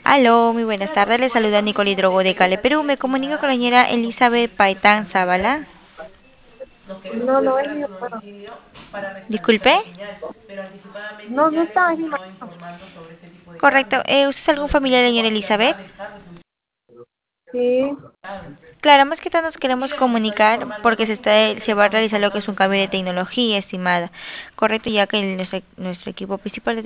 Aló, muy buenas tardes. Le saluda Nicole Hidrogo de Cale, Perú. Me comunico con la señora Elizabeth Paitán Zavala. No, no es mi mamá. Disculpe. No, no está, es mi mamá. Correcto. ¿Usted es algún familiar de la señora Elizabeth? Sí. Claro, más que todo nos queremos comunicar porque se va a realizar lo que es un cambio de tecnología, estimada. Correcto, ya que nuestro equipo principal